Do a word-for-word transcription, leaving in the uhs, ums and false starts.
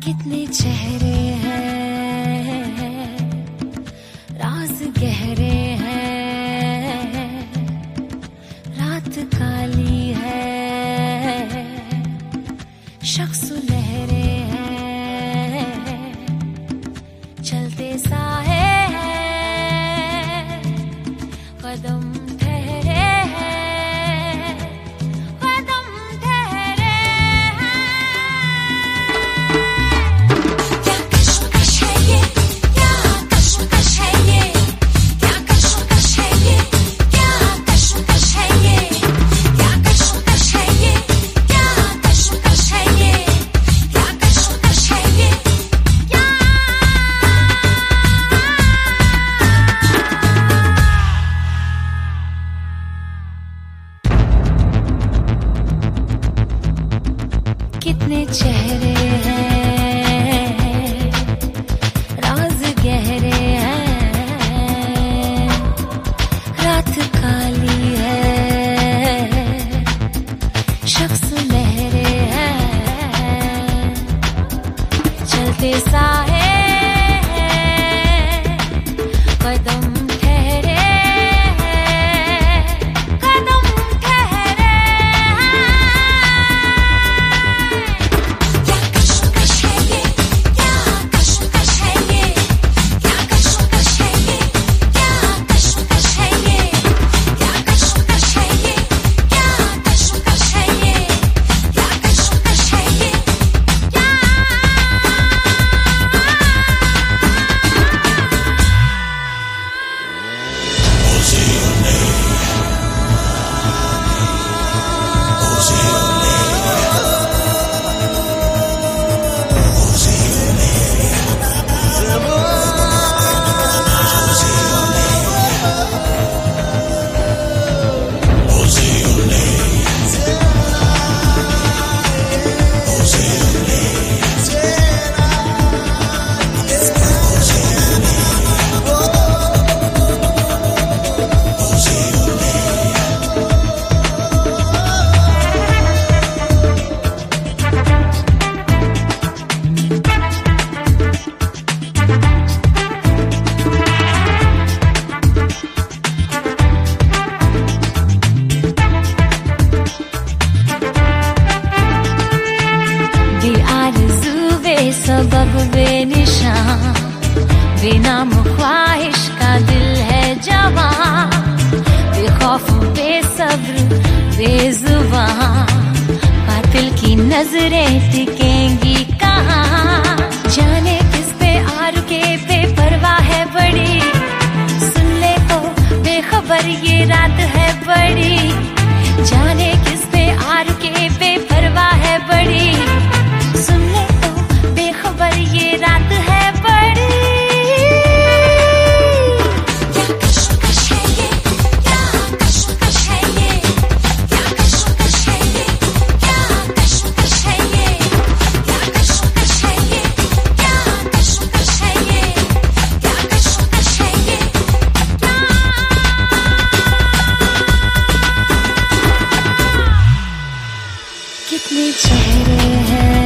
कितने चेहरे हैं, राज गहरे हैं, रात काली है, शख्स लहरे हैं, चलते साए हैं, कदम ठहरे हैं, कदम ठहरे हैं। क्या कश्मकश है ये, क्या कश्मकश है ये, क्या कश्मकश है ये, क्या कश्मकश है ये, क्या कश्मकश है ये, क्या कश्मकश है ये, क्या कश्मकश है ये, क्या कितने चेहरे हैं, राज गहरे हैं, रात काली है, शख्स लहरे हैं, चलते साए हैं, कदम ठहरे हैं, कदम ठहरे हैं। क्या कश्मकश है ये, क्या कश्मकश है ये, क्या कश्मकश है ये, क्या कश्मकश है ये, क्या कश्मकश है ये, क्या कश्मकश है ये, क्या कश्मकश है ये, क्या सबब बेनिशान, बेनाम ख्वाहिश का दिल है जवां, बेखौफ बेसब्र बेजुबान, कातिल की नजरें टिकेंगी कहाँ, जाने किस पे आर के बेपरवाह है बड़ी, सुन ले तो बेखबर ये रात है बड़ी, जाने किस पे आर के बेपरवाह है बड़ी, सुन ले बेखबर ये रात है बड़ी। क्या कश्मकश है ये, क्या कश्मकश है ये, क्या कश्मकश है ये, क्या कश्मकश है ये, क्या कश्मकश है ये, क्या कश्मकश है ये, क्या कश्मकश है ये, क्या कितने चेहरे हैं,